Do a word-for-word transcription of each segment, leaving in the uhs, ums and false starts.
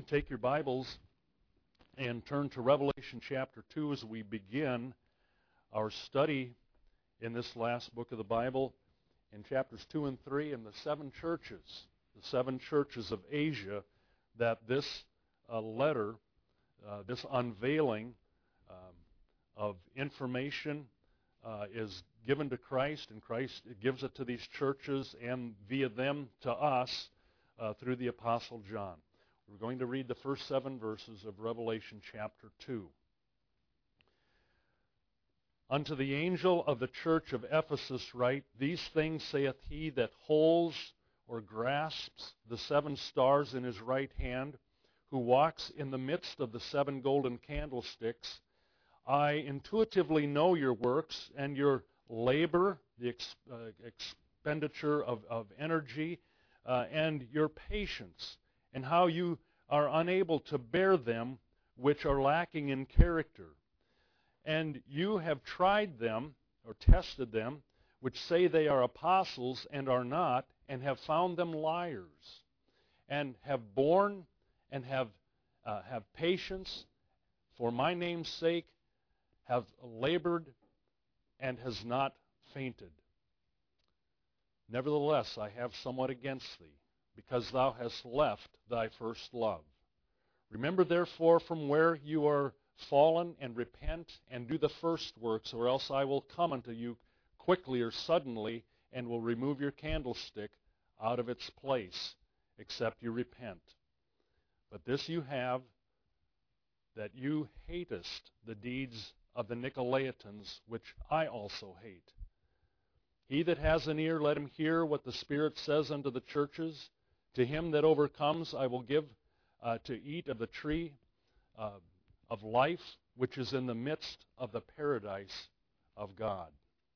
take your Bibles and turn to Revelation chapter two as we begin our study in this last book of the Bible in chapters two and three in the seven churches, the seven churches of Asia that this uh, letter, uh, this unveiling um, of information uh, is given to Christ, and Christ gives it to these churches and via them to us uh, through the Apostle John. We're going to read the first seven verses of Revelation chapter two. Unto the angel of the church of Ephesus write, These things saith he that holds or grasps the seven stars in his right hand, who walks in the midst of the seven golden candlesticks. I intuitively know your works and your labor, the ex, uh, expenditure of, of energy, uh, and your patience, and how you are unable to bear them which are lacking in character. And you have tried them, or tested them, which say they are apostles and are not, and have found them liars, and have borne and have uh, have patience for my name's sake, have labored, and has not fainted. Nevertheless, I have somewhat against thee, because thou hast left thy first love. Remember therefore from where you are fallen, and repent, and do the first works, or else I will come unto you quickly or suddenly, and will remove your candlestick out of its place, except you repent. But this you have, that you hatest the deeds of the Nicolaitans, which I also hate. He that has an ear, let him hear what the Spirit says unto the churches. To him that overcomes, I will give uh, to eat of the tree uh, of life, which is in the midst of the paradise of God.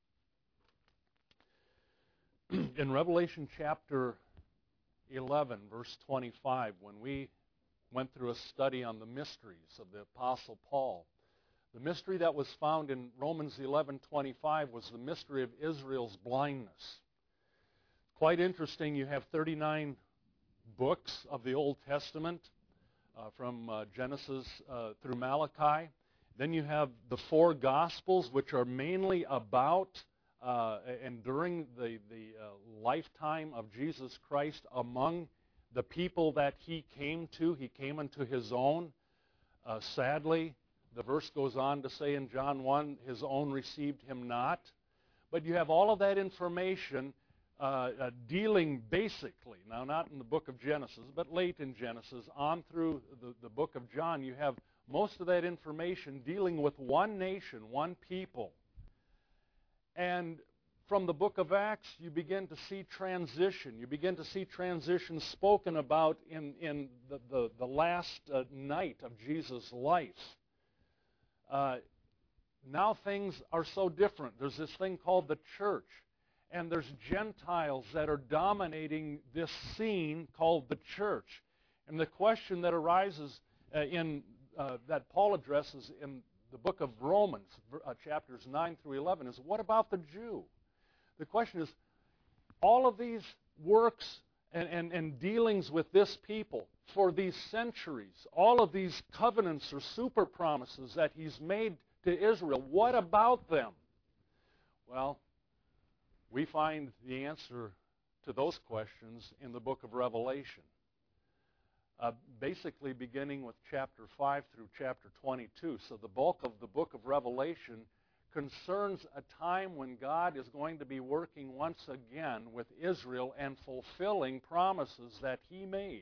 In Revelation chapter eleven, verse twenty-five, when we went through a study on the mysteries of the Apostle Paul, the mystery that was found in Romans eleven twenty-five was the mystery of Israel's blindness. Quite interesting, you have thirty-nine books of the Old Testament, uh, from uh, Genesis uh, through Malachi. Then you have the four Gospels, which are mainly about uh, and during the, the uh, lifetime of Jesus Christ among the people that he came to. He came unto his own. Uh, sadly, the verse goes on to say in John one, his own received him not. But you have all of that information uh, uh, dealing basically, now not in the book of Genesis, but late in Genesis, on through the, the book of John, you have most of that information dealing with one nation, one people. And from the book of Acts, you begin to see transition. You begin to see transition spoken about in, in the, the, the last uh, night of Jesus' life. Uh, now things are so different. There's this thing called the church, and there's Gentiles that are dominating this scene called the church. And the question that arises uh, in uh, that Paul addresses in the book of Romans, uh, chapters nine through eleven, is what about the Jew? The question is, all of these works and, and, and dealings with this people for these centuries, all of these covenants or super promises that he's made to Israel, what about them? Well, we find the answer to those questions in the book of Revelation. Uh, basically beginning with chapter five through chapter twenty-two. So the bulk of the book of Revelation concerns a time when God is going to be working once again with Israel and fulfilling promises that he made.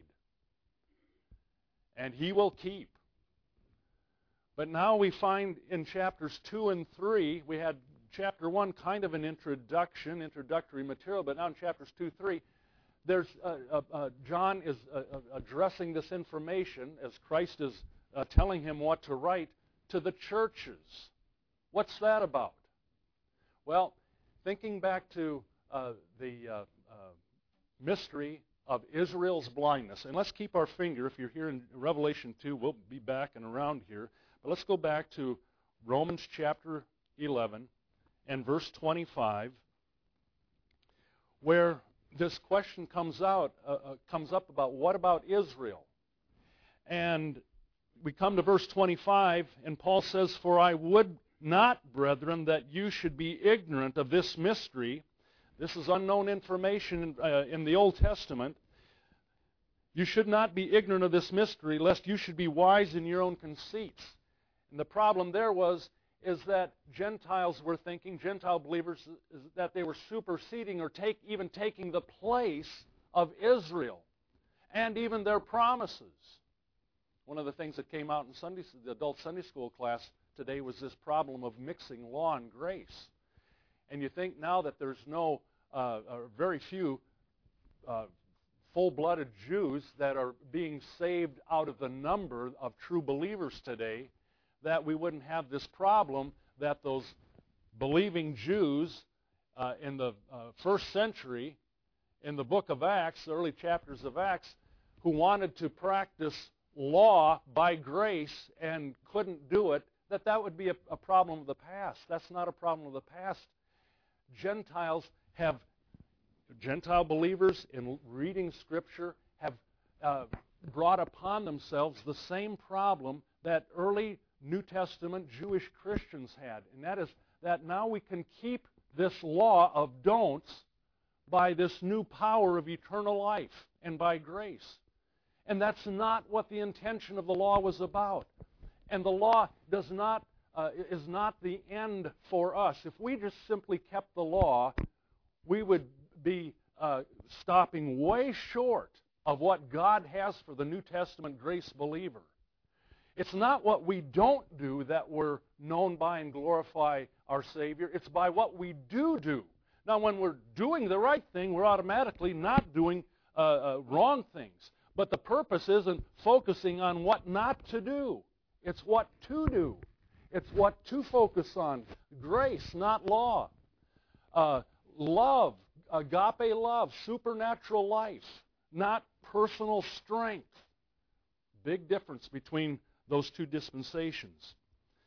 And he will keep. But now we find in chapters two and three, we had chapter one kind of an introduction, introductory material, but now in chapters two, three, there's uh, uh, uh, John is uh, uh, addressing this information as Christ is uh, telling him what to write to the churches. What's that about? Well, thinking back to uh, the uh, uh, mystery of Israel's blindness, and let's keep our finger, if you're here in Revelation two, we'll be back and around here, but let's go back to Romans chapter eleven and verse twenty-five, where this question comes out, uh, uh, comes up about what about Israel? And we come to verse twenty-five, and Paul says, "For I would not, brethren, that you should be ignorant of this mystery." This is unknown information uh, in the Old Testament. "You should not be ignorant of this mystery, lest you should be wise in your own conceits." And the problem there was, is that Gentiles were thinking, Gentile believers, is that they were superseding or take, even taking the place of Israel and even their promises. One of the things that came out in Sunday, the adult Sunday school class today was this problem of mixing law and grace. And you think now that there's no, uh, or very few uh, full-blooded Jews that are being saved out of the number of true believers today, that we wouldn't have this problem that those believing Jews uh, in the uh, first century, in the book of Acts, the early chapters of Acts, who wanted to practice law by grace and couldn't do it, that that would be a, a problem of the past. That's not a problem of the past. Gentiles have, Gentile believers in reading Scripture have uh, brought upon themselves the same problem that early New Testament Jewish Christians had, and that is that now we can keep this law of don'ts by this new power of eternal life and by grace. And that's not what the intention of the law was about. And the law does not uh, is not the end for us. If we just simply kept the law, we would be uh, stopping way short of what God has for the New Testament grace believer. It's not what we don't do that we're known by and glorify our Savior. It's by what we do do. Now, when we're doing the right thing, we're automatically not doing uh, uh, wrong things. But the purpose isn't focusing on what not to do. It's what to do. It's what to focus on. Grace, not law. Uh, love, agape love, supernatural life, not personal strength. Big difference between those two dispensations.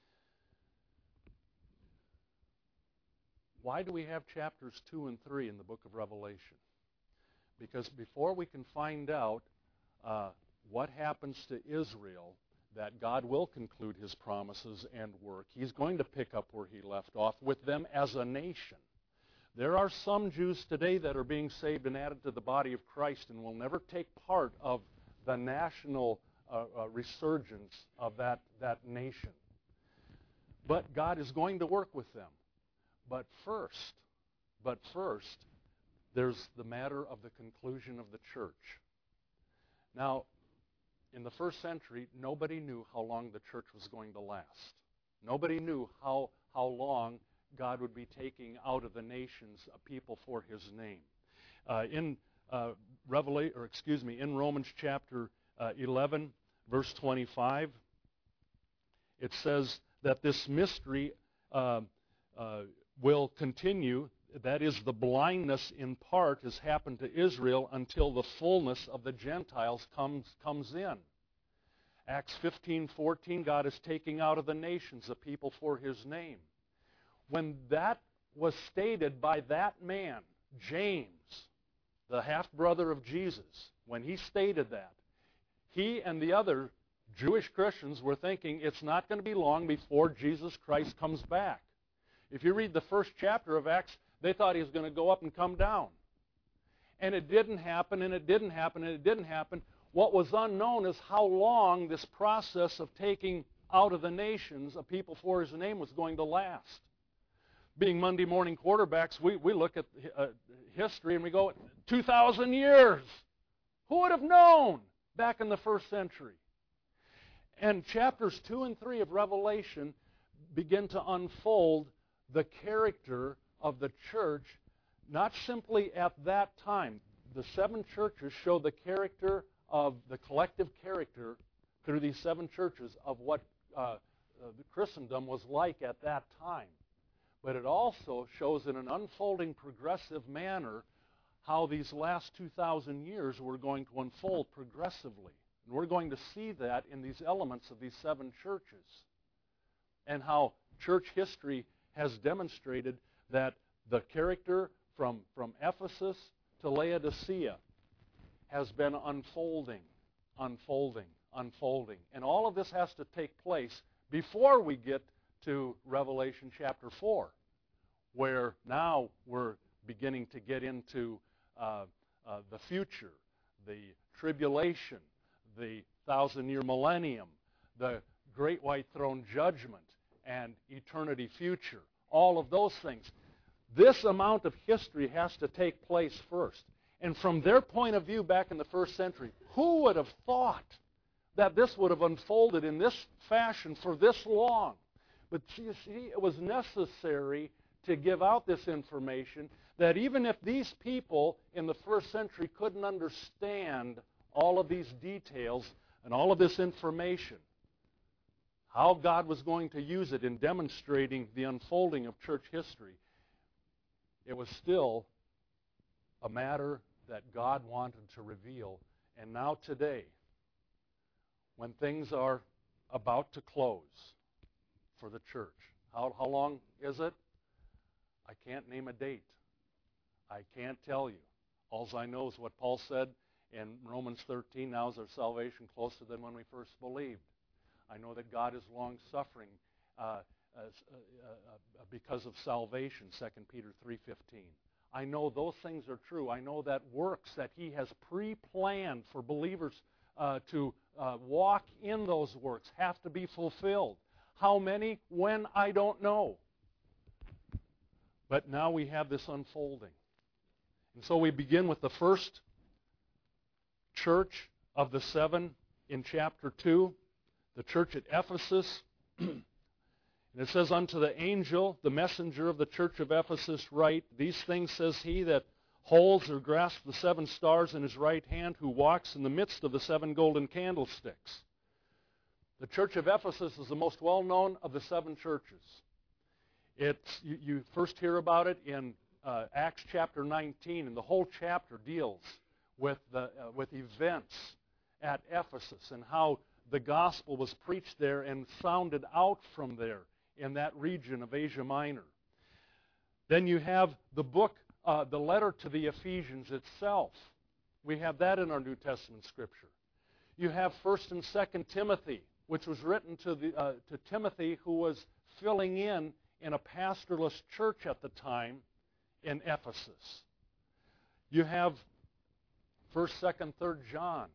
Why do we have chapters two and three in the book of Revelation? Because before we can find out uh, what happens to Israel, that God will conclude His promises and work, He's going to pick up where He left off with them as a nation. There are some Jews today that are being saved and added to the body of Christ and will never take part of the national uh, uh, resurgence of that, that nation. But God is going to work with them. But first, but first, there's the matter of the conclusion of the church. Now, in the first century, nobody knew how long the church was going to last. Nobody knew how, how long God would be taking out of the nations a people for His name. Uh, in uh, Revelation, or excuse me, in Romans chapter uh, eleven, verse twenty-five, it says that this mystery uh, uh, will continue. That is, the blindness in part has happened to Israel until the fullness of the Gentiles comes, comes in. Acts fifteen fourteen, God is taking out of the nations a people for His name. When that was stated by that man, James, the half-brother of Jesus, when he stated that, he and the other Jewish Christians were thinking it's not going to be long before Jesus Christ comes back. If you read the first chapter of Acts, they thought He was going to go up and come down. And it didn't happen, and it didn't happen, and it didn't happen. What was unknown is how long this process of taking out of the nations a people for His name was going to last. Being Monday morning quarterbacks, we, we look at uh, history and we go, two thousand years. Who would have known back in the first century? And chapters two and three of Revelation begin to unfold the character of the church, not simply at that time. The seven churches show the character of the collective character through these seven churches of what uh, uh, the Christendom was like at that time. But it also shows in an unfolding progressive manner how these last two thousand years were going to unfold progressively. And we're going to see that in these elements of these seven churches. And how church history has demonstrated that the character from, from Ephesus to Laodicea has been unfolding, unfolding, unfolding. And all of this has to take place before we get to Revelation chapter four, where now we're beginning to get into uh, uh, the future, the tribulation, the thousand-year millennium, the great white throne judgment, and eternity future. All of those things. This amount of history has to take place first. And from their point of view back in the first century, who would have thought that this would have unfolded in this fashion for this long? But you see, it was necessary to give out this information that even if these people in the first century couldn't understand all of these details and all of this information, how God was going to use it in demonstrating the unfolding of church history, it was still a matter that God wanted to reveal. And now today, when things are about to close for the church, how, how long is it? I can't name a date. I can't tell you. All I know is what Paul said in Romans thirteen, now is our salvation closer than when we first believed. I know that God is long-suffering uh, as, uh, uh, because of salvation, Second Peter three fifteen. I know those things are true. I know that works that he has pre-planned for believers uh, to uh, walk in those works have to be fulfilled. How many? When? I don't know. But now we have this unfolding. And so we begin with the first church of the seven in chapter two, the church at Ephesus. And it says, unto the angel, the messenger of the church of Ephesus, write, these things says he that holds or grasps the seven stars in his right hand, who walks in the midst of the seven golden candlesticks. The church of Ephesus is the most well-known of the seven churches. It's, you, you first hear about it in uh, Acts chapter nineteen, and the whole chapter deals with, the, uh, with events at Ephesus and how the gospel was preached there and sounded out from there in that region of Asia Minor. Then you have the book, uh, the letter to the Ephesians itself. We have that in our New Testament scripture. You have First and Second Timothy, which was written to, the, uh, to Timothy, who was filling in in a pastorless church at the time in Ephesus. You have First, Second, Third John.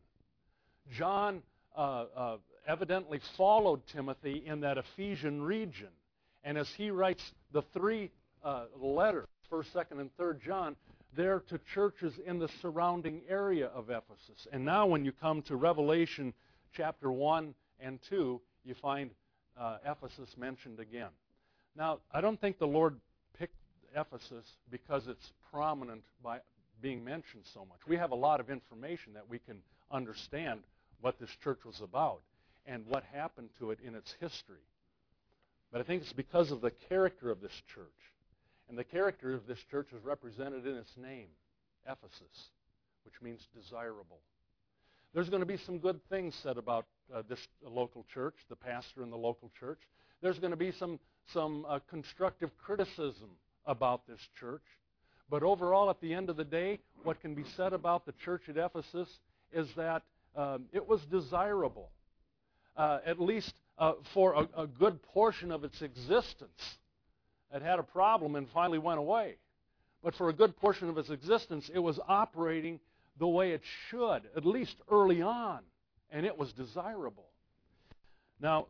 John uh, uh, evidently followed Timothy in that Ephesian region. And as he writes the three uh, letters, First, Second, and Third John, they're to churches in the surrounding area of Ephesus. And now when you come to Revelation chapter one and two, you find uh, Ephesus mentioned again. Now, I don't think the Lord picked Ephesus because it's prominent by being mentioned so much. We have a lot of information that we can understand what this church was about and what happened to it in its history. But I think it's because of the character of this church. And the character of this church is represented in its name, Ephesus, which means desirable. There's going to be some good things said about uh, this local church, the pastor in the local church. There's going to be some, some uh, constructive criticism about this church. But overall, at the end of the day, what can be said about the church at Ephesus is that um, it was desirable, uh, at least uh, for a, a good portion of its existence. It had a problem and finally went away. But for a good portion of its existence, it was operating the way it should, at least early on, and it was desirable. Now,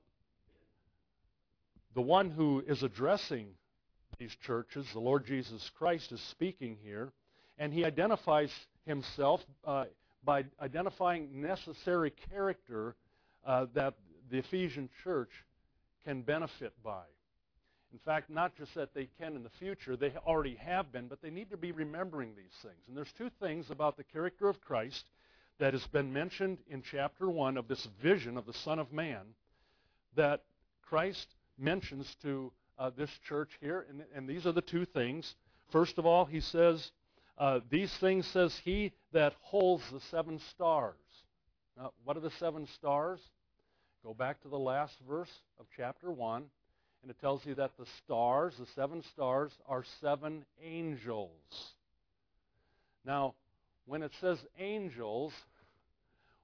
the one who is addressing these churches, the Lord Jesus Christ, is speaking here, and he identifies himself uh, by identifying necessary character uh, that the Ephesian church can benefit by. In fact, not just that they can in the future, they already have been, but they need to be remembering these things. And there's two things about the character of Christ that has been mentioned in chapter one of this vision of the Son of Man that Christ mentions to uh, this church here. And, and these are the two things. First of all, he says, uh, these things says he that holds the seven stars. Now, what are the seven stars? Go back to the last verse of chapter one. And it tells you that the stars, the seven stars, are seven angels. Now, when it says angels,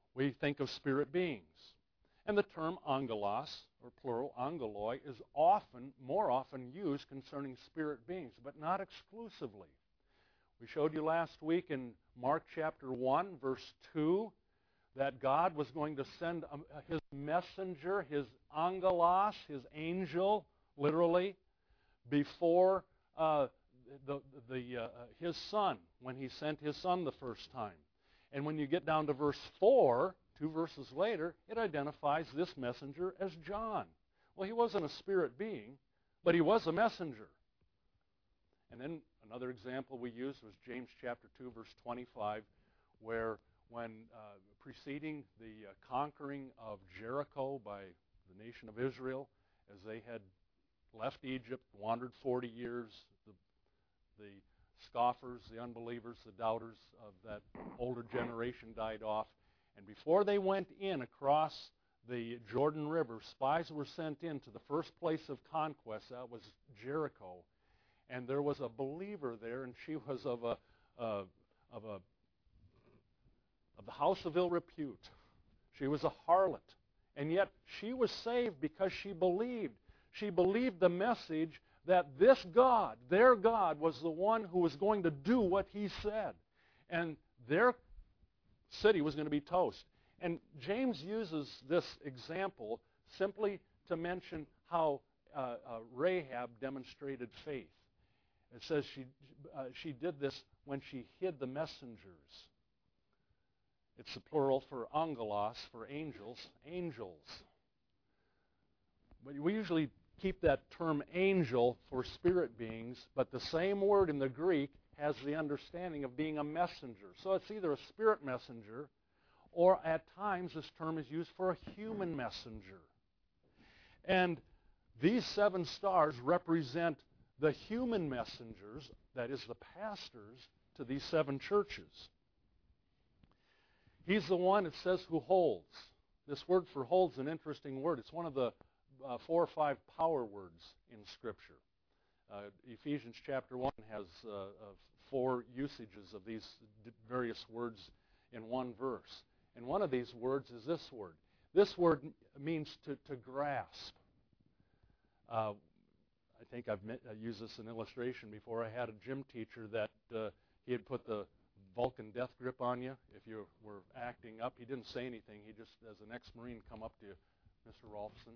we think of spirit beings. And the term angelos, or plural angeloi, is often, more often used concerning spirit beings, but not exclusively. We showed you last week in Mark chapter one, verse two, that God was going to send his messenger, his angelos, his angel, literally, before uh, the, the, uh, his son, when he sent his son the first time. And when you get down to verse four, two verses later, it identifies this messenger as John. Well, he wasn't a spirit being, but he was a messenger. And then another example we used was James chapter two, verse twenty-five, where when uh, preceding the uh, conquering of Jericho by the nation of Israel, as they had left Egypt, wandered forty years, the, the scoffers, the unbelievers, the doubters of that older generation died off. And before they went in across the Jordan River, spies were sent in to the first place of conquest. That was Jericho. And there was a believer there, and she was of a, uh, of a of the house of ill repute. She was a harlot. And yet she was saved because she believed. She believed the message that this God, their God, was the one who was going to do what he said. And their city was going to be toast. And James uses this example simply to mention how uh, uh, Rahab demonstrated faith. It says she, uh, she did this when she hid the messengers. It's the plural for angelos, for angels, angels. But we usually keep that term angel for spirit beings, but the same word in the Greek has the understanding of being a messenger. So it's either a spirit messenger, or at times this term is used for a human messenger. And these seven stars represent the human messengers, that is the pastors, to these seven churches. He's the one, it says, who holds. This word for holds is an interesting word. It's one of the uh, four or five power words in Scripture. Uh, Ephesians chapter one has uh, uh, four usages of these various words in one verse. And one of these words is this word. This word means to, to grasp. Uh, I think I've met, uh, used this in illustration before. I had a gym teacher that uh, he had put the Vulcan death grip on you if you were acting up. He didn't say anything. He just, as an ex-Marine, come up to you, Mister Rolfson,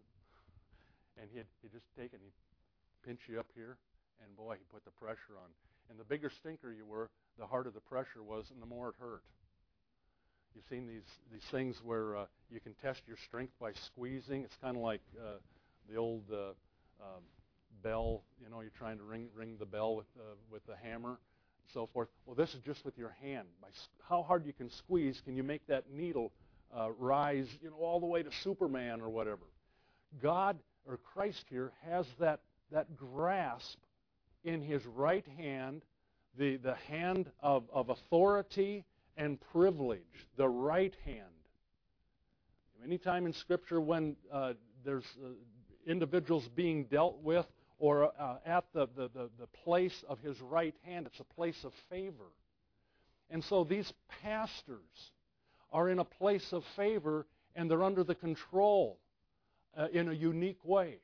and he'd, he'd just take it and he'd pinch you up here, and boy, he put the pressure on. And the bigger stinker you were, the harder the pressure was, and the more it hurt. You've seen these, these things where uh, you can test your strength by squeezing. It's kind of like uh, the old uh, uh, bell, you know, you're trying to ring ring the bell with, uh, with the hammer. So forth. Well, this is just with your hand. By how hard you can squeeze, can you make that needle uh, rise, you know, all the way to Superman or whatever? God, or Christ here, has that that grasp in his right hand, the the hand of, of authority and privilege, the right hand. Anytime in Scripture when uh, there's uh, individuals being dealt with, or uh, at the, the, the, the place of his right hand, it's a place of favor. And so these pastors are in a place of favor, and they're under the control uh, in a unique way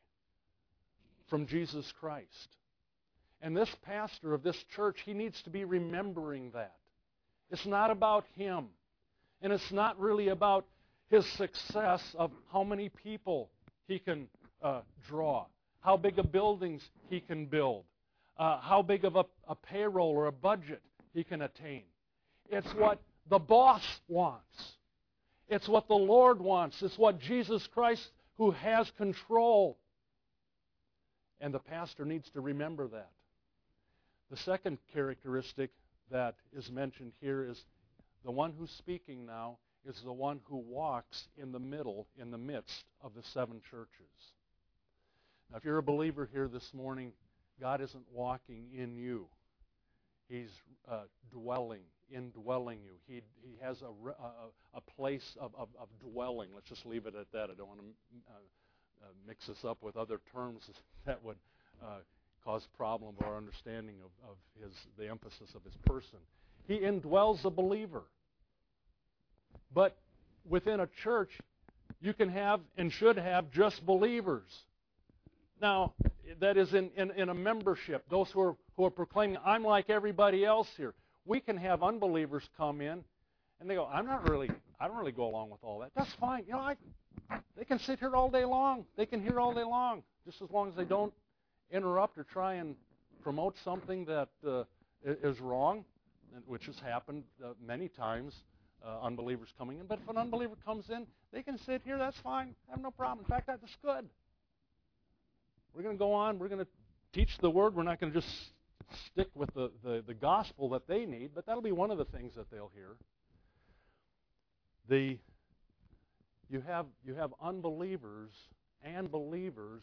from Jesus Christ. And this pastor of this church, he needs to be remembering that. It's not about him. And it's not really about his success of how many people he can uh, draw, how big of buildings he can build, uh, how big of a, a payroll or a budget he can attain. It's what the boss wants. It's what the Lord wants. It's what Jesus Christ, who has control. And the pastor needs to remember that. The second characteristic that is mentioned here is the one who's speaking now is the one who walks in the middle, in the midst of the seven churches. Now, if you're a believer here this morning, God isn't walking in you. He's uh, dwelling, indwelling you. He he has a, a, a place of, of, of dwelling. Let's just leave it at that. I don't want to uh, uh, mix this up with other terms that would uh, cause problem of our understanding of, of his the emphasis of his person. He indwells the believer. But within a church, you can have and should have just believers. Now, that is in, in, in a membership, those who are, who are proclaiming, I'm like everybody else here. We can have unbelievers come in, and they go, I'm not really, I don't really go along with all that. That's fine. You know, I, they can sit here all day long. They can hear all day long, just as long as they don't interrupt or try and promote something that uh, is wrong, which has happened uh, many times, uh, unbelievers coming in. But if an unbeliever comes in, they can sit here. That's fine. I have no problem. In fact, that's good. We're going to go on. We're going to teach the Word. We're not going to just stick with the, the, the gospel that they need, but that'll be one of the things that they'll hear. The, you have, you have unbelievers and believers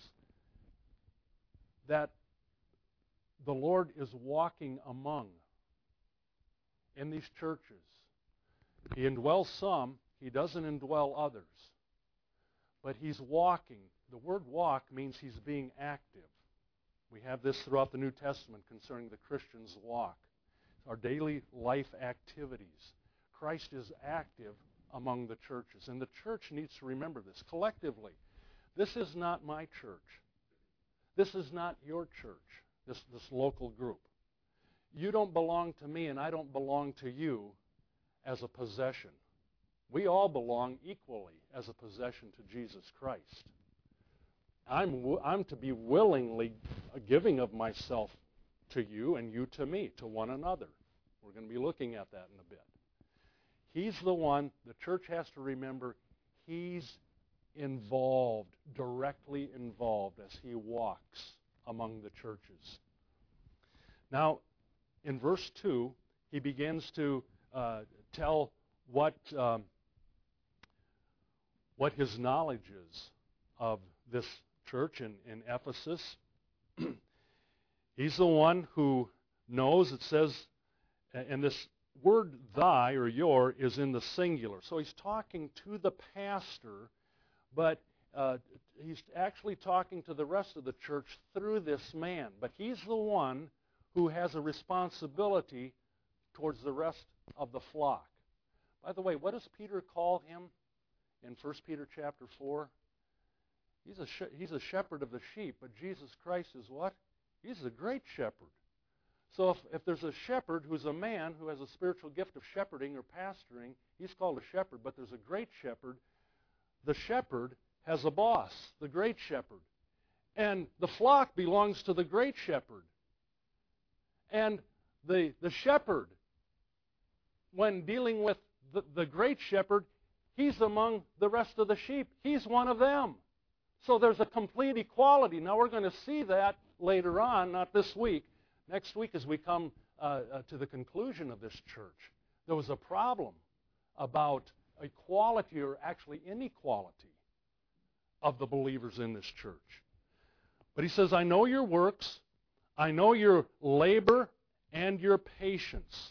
that the Lord is walking among in these churches. He indwells some. He doesn't indwell others. But He's walking. The word walk means He's being active. We have this throughout the New Testament concerning the Christian's walk. Our daily life activities. Christ is active among the churches. And the church needs to remember this collectively. This is not my church. This is not your church, this, this local group. You don't belong to me, and I don't belong to you as a possession. We all belong equally as a possession to Jesus Christ. I'm, I'm to be willingly giving of myself to you and you to me, to one another. We're going to be looking at that in a bit. He's the one, the church has to remember, He's involved, directly involved as He walks among the churches. Now, in verse two, he begins to uh, tell what, um, what his knowledge is of this church in, in Ephesus. He's the one who knows, it says, and this word thy or your is in the singular. So he's talking to the pastor, but uh, he's actually talking to the rest of the church through this man. But he's the one who has a responsibility towards the rest of the flock. By the way, what does Peter call him in First Peter chapter four? He's a, sh- he's a shepherd of the sheep, but Jesus Christ is what? He's the great shepherd. So if, if there's a shepherd who's a man who has a spiritual gift of shepherding or pastoring, he's called a shepherd, but there's a great shepherd. The shepherd has a boss, the great shepherd. And the flock belongs to the great shepherd. And the, the shepherd, when dealing with the, the great shepherd, he's among the rest of the sheep. He's one of them. So there's a complete equality. Now we're going to see that later on, not this week. Next week as we come uh, uh, to the conclusion of this church, there was a problem about equality or actually inequality of the believers in this church. But he says, I know your works, I know your labor and your patience.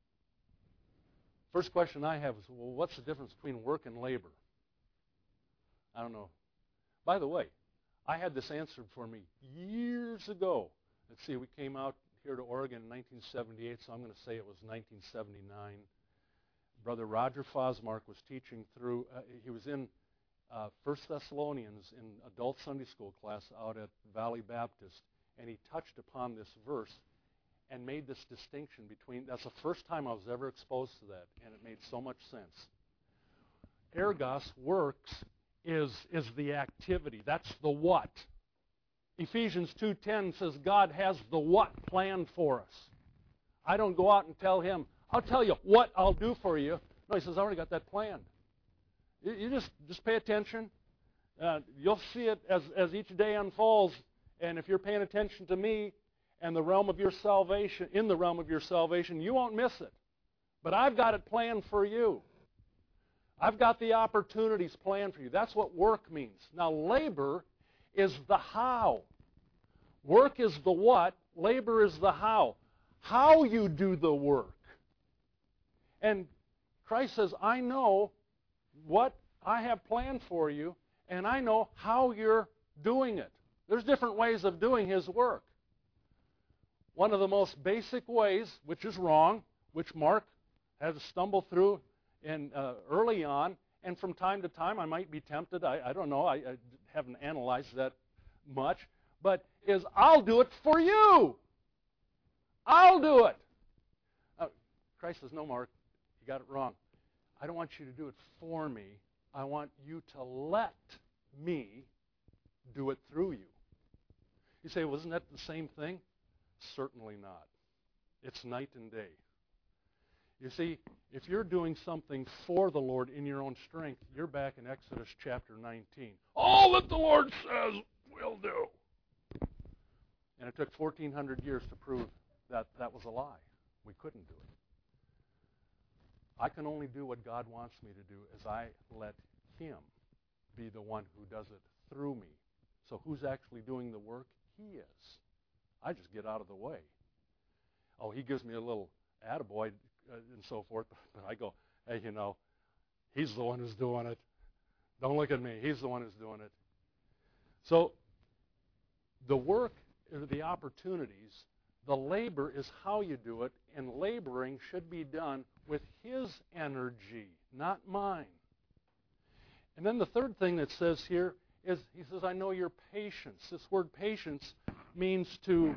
First question I have is, well, what's the difference between work and labor? I don't know. By the way, I had this answered for me years ago. Let's see, we came out here to Oregon in nineteen seventy-eight, so I'm going to say it was nineteen seventy-nine. Brother Roger Fosmark was teaching through, uh, he was in uh, First Thessalonians in adult Sunday school class out at Valley Baptist, and he touched upon this verse and made this distinction between, that's the first time I was ever exposed to that, and it made so much sense. Ergos, works, is, is the activity. That's the what. Ephesians two ten says God has the what planned for us. I don't go out and tell him, I'll tell you what I'll do for you. No, he says, I already got that planned. You, you just, just pay attention. Uh, you'll see it as, as each day unfolds. And if you're paying attention to me and the realm of your salvation, in the realm of your salvation, you won't miss it. But I've got it planned for you. I've got the opportunities planned for you. That's what work means. Now, labor is the how. Work is the what. Labor is the how. How you do the work. And Christ says, I know what I have planned for you, and I know how you're doing it. There's different ways of doing His work. One of the most basic ways, which is wrong, which Mark had to stumble through in, uh, early on, And from time to time, I might be tempted. I, I don't know. I, I haven't analyzed that much. But is I'll do it for you. I'll do it. Uh, Christ says, no, Mark, you got it wrong. I don't want you to do it for me. I want you to let me do it through you. You say, wasn't that the same thing? Certainly not. It's night and day. You see, if you're doing something for the Lord in your own strength, you're back in Exodus chapter nineteen. All that the Lord says, we'll do. And it took fourteen hundred years to prove that that was a lie. We couldn't do it. I can only do what God wants me to do as I let Him be the one who does it through me. So who's actually doing the work? He is. I just get out of the way. Oh, He gives me a little attaboy uh, and so forth. But I go, hey, you know, He's the one who's doing it. Don't look at me. He's the one who's doing it. So the work, the opportunities, the labor is how you do it, and laboring should be done with His energy, not mine. And then the third thing that says here is, He says, I know your patience. This word patience means to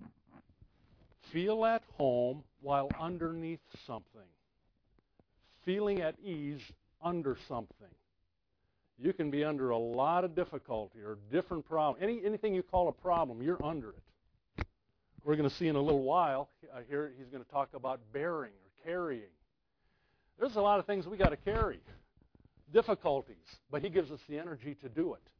feel at home while underneath something. Feeling at ease under something. You can be under a lot of difficulty or different problem. Any, anything you call a problem, you're under it. We're going to see in a little while, uh, here he's going to talk about bearing or carrying. There's a lot of things we got to carry. Difficulties. But He gives us the energy to do it.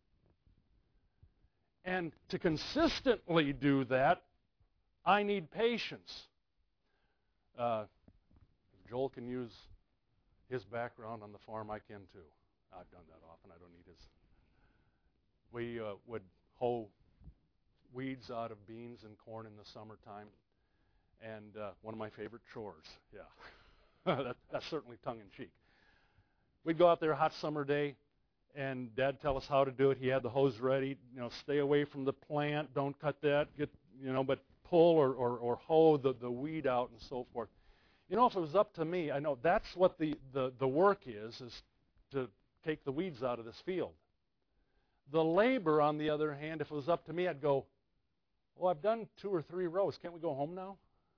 And to consistently do that, I need patience. Uh, if Joel can use his background on the farm, I can too. I've done that often. I don't need his. We uh, would hoe weeds out of beans and corn in the summertime, and uh, one of my favorite chores. Yeah, that, that's certainly tongue-in-cheek. We'd go out there a hot summer day, and Dad tell us how to do it. He had the hose ready. You know, stay away from the plant. Don't cut that. Get you know, but pull or or, or hoe the, the weed out and so forth. You know, if it was up to me, I know that's what the, the, the work is, is to take the weeds out of this field. The labor, on the other hand, if it was up to me, I'd go, well, I've done two or three rows. Can't we go home now?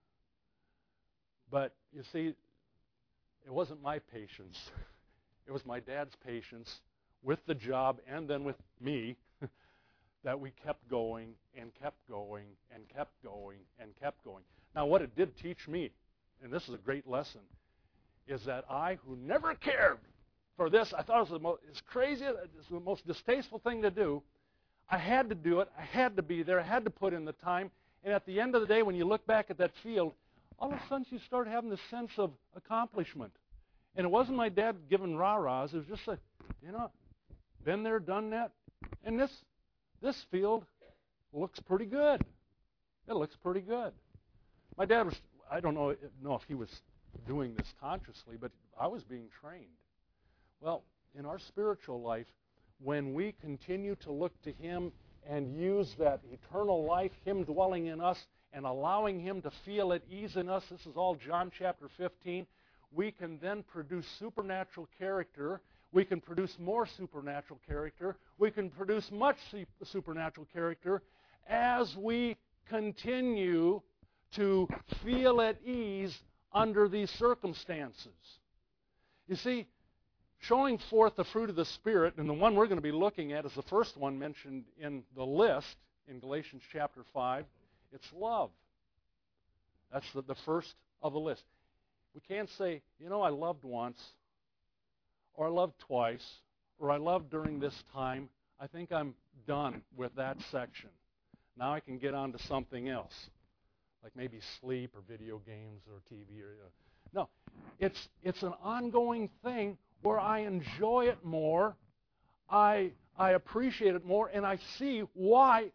But, you see, it wasn't my patience. It was my dad's patience with the job and then with me that we kept going and kept going and kept going and kept going. Now, what it did teach me, and this is a great lesson, is that I, who never cared for this, I thought it was the most, it's crazy, it's the most distasteful thing to do. I had to do it. I had to be there. I had to put in the time. And at the end of the day, when you look back at that field, all of a sudden you start having this sense of accomplishment. And it wasn't my dad giving rah-rahs. It was just a, you know, been there, done that. And this, this field looks pretty good. It looks pretty good. My dad was, I don't know, know if he was doing this consciously, but I was being trained. Well, in our spiritual life, when we continue to look to Him and use that eternal life, Him dwelling in us and allowing Him to feel at ease in us, this is all John chapter fifteen, we can then produce supernatural character. We can produce more supernatural character. We can produce much supernatural character as we continue to feel at ease under these circumstances. You see, showing forth the fruit of the Spirit, and the one we're going to be looking at is the first one mentioned in the list in Galatians chapter five. It's love. That's the, the first of the list. We can't say, you know, I loved once, or I loved twice, or I loved during this time. I think I'm done with that section. Now I can get on to something else, like maybe sleep or video games or T V. Or, uh, no, it's it's an ongoing thing where I enjoy it more, I I appreciate it more, and I see why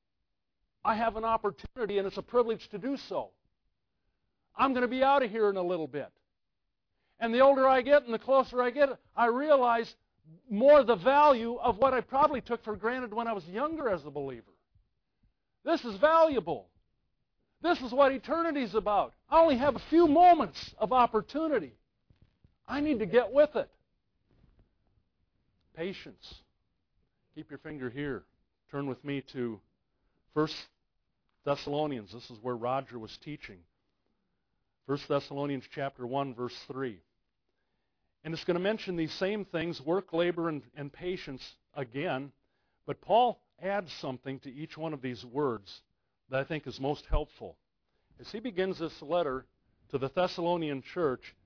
I have an opportunity, and it's a privilege to do so. I'm going to be out of here in a little bit. And the older I get and the closer I get, I realize more the value of what I probably took for granted when I was younger as a believer. This is valuable. This is what eternity is about. I only have a few moments of opportunity. I need to get with it. Patience. Keep your finger here. Turn with me to First Thessalonians. This is where Roger was teaching. First Thessalonians chapter one, verse three. And it's going to mention these same things, work, labor, and, and patience again. But Paul adds something to each one of these words that I think is most helpful. As he begins this letter to the Thessalonian church,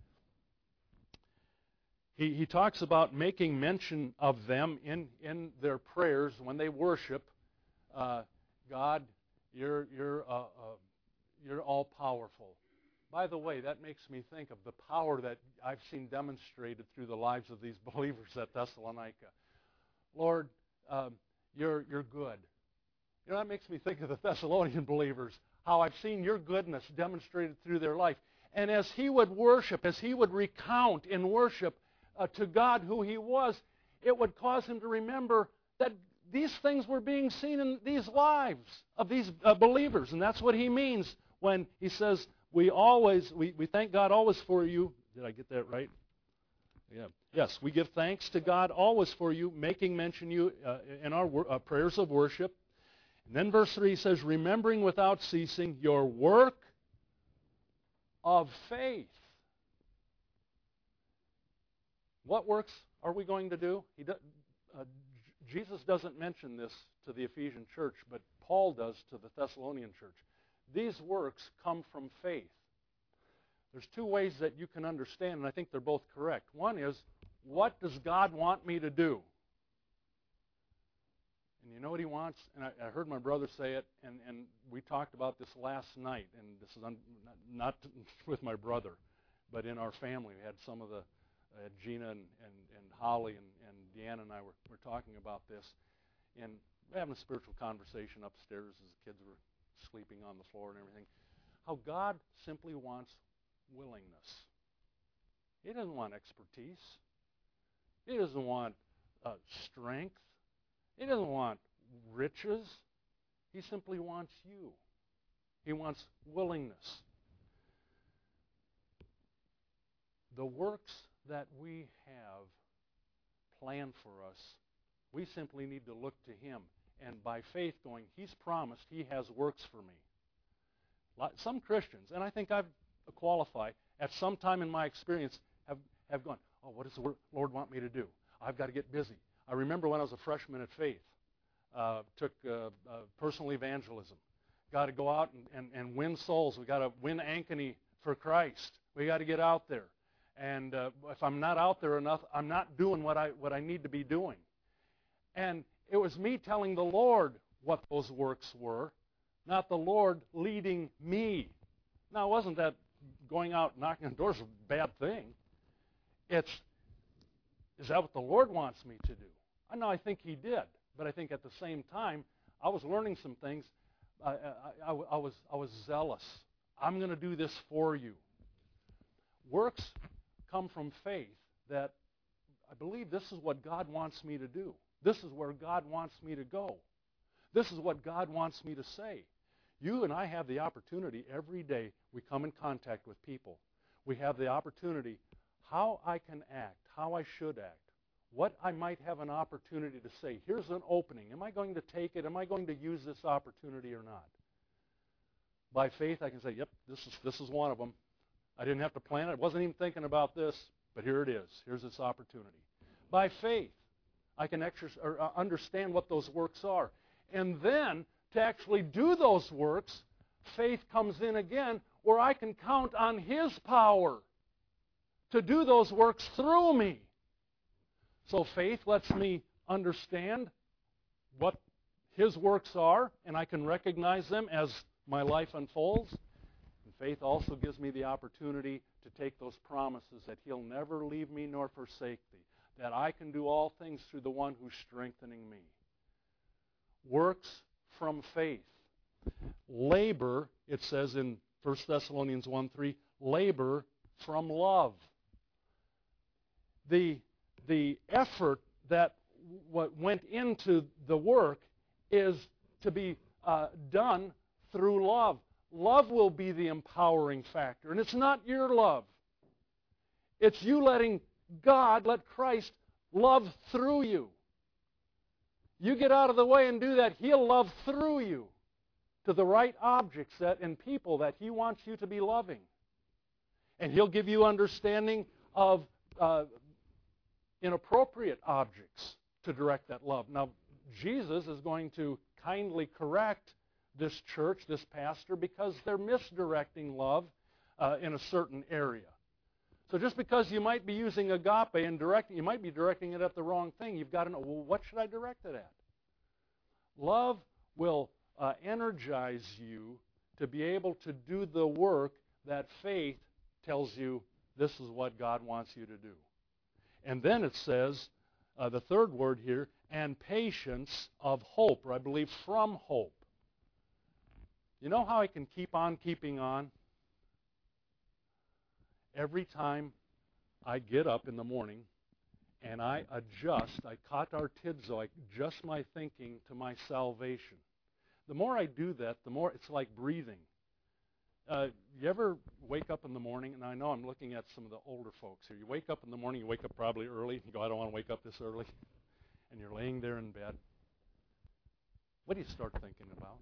he, he talks about making mention of them in, in their prayers when they worship. Uh, God, you're, you're, uh, uh, you're all-powerful. By the way, that makes me think of the power that I've seen demonstrated through the lives of these believers at Thessalonica. Lord, um, you're, you're good. You know, that makes me think of the Thessalonian believers, how I've seen your goodness demonstrated through their life. And as he would worship, as he would recount in worship uh, to God who he was, it would cause him to remember that these things were being seen in these lives of these uh, believers. And that's what he means when he says, we always, we, we thank God always for you. Did I get that right? Yeah. Yes, we give thanks to God always for you, making mention you uh, in our uh, prayers of worship. And then verse three says, remembering without ceasing your work of faith. What works are we going to do? He do, uh, Jesus doesn't mention this to the Ephesian church, but Paul does to the Thessalonian church. These works come from faith. There's two ways that you can understand, and I think they're both correct. One is, what does God want me to do? And you know what he wants? And I, I heard my brother say it, and, and we talked about this last night, and this is un, not, not with my brother, but in our family. We had some of the, uh, Gina and, and, and Holly and, and Deanna and I were, were talking about this, and we're having a spiritual conversation upstairs as the kids were sleeping on the floor and everything, how God simply wants willingness. He doesn't want expertise. He doesn't want uh, strength. He doesn't want riches. He simply wants you. He wants willingness. The works that we have planned for us, we simply need to look to him. And by faith going, he's promised he has works for me. Some Christians, and I think I've qualified, at some time in my experience, have, have gone, oh, what does the Lord want me to do? I've got to get busy. I remember when I was a freshman at Faith, uh, took uh, uh, personal evangelism. Got to go out and, and, and win souls. We've got to win Ankeny for Christ. we got to get out there. And uh, if I'm not out there enough, I'm not doing what I what I need to be doing. And it was me telling the Lord what those works were, not the Lord leading me. Now, it wasn't that going out knocking on doors is a bad thing. It's, is that what the Lord wants me to do? I know I think He did, but I think at the same time, I was learning some things. I, I, I, I was I was zealous. I'm going to do this for you. Works come from faith that I believe this is what God wants me to do. This is where God wants me to go. This is what God wants me to say. You and I have the opportunity every day we come in contact with people. We have the opportunity how I can act, how I should act, what I might have an opportunity to say. Here's an opening. Am I going to take it? Am I going to use this opportunity or not? By faith, I can say, yep, this is this is one of them. I didn't have to plan it. I wasn't even thinking about this, but here it is. Here's this opportunity. By faith, I can exercise, or uh, understand what those works are. And then, to actually do those works, faith comes in again, where I can count on His power to do those works through me. So faith lets me understand what His works are, and I can recognize them as my life unfolds. And faith also gives me the opportunity to take those promises that He'll never leave me nor forsake thee, that I can do all things through the one who's strengthening me. Works from faith. Labor, it says in First Thessalonians one three, labor from love. The, the effort that what went into the work is to be uh, done through love. Love will be the empowering factor. And it's not your love. It's you letting God, let Christ love through you. You get out of the way and do that, He'll love through you to the right objects that and people that He wants you to be loving. And He'll give you understanding of uh, inappropriate objects to direct that love. Now, Jesus is going to kindly correct this church, this pastor, because they're misdirecting love uh, in a certain area. So just because you might be using agape and directing, you might be directing it at the wrong thing. You've got to know, well, what should I direct it at? Love will uh, energize you to be able to do the work that faith tells you this is what God wants you to do. And then it says, uh, the third word here, and patience of hope, or I believe from hope. You know how I can keep on keeping on? Every time I get up in the morning and I adjust, I katartidzo, I adjust my thinking to my salvation. The more I do that, the more it's like breathing. Uh, you ever wake up in the morning, and I know I'm looking at some of the older folks here. You wake up in the morning, you wake up probably early, and you go, I don't want to wake up this early. And you're laying there in bed. What do you start thinking about?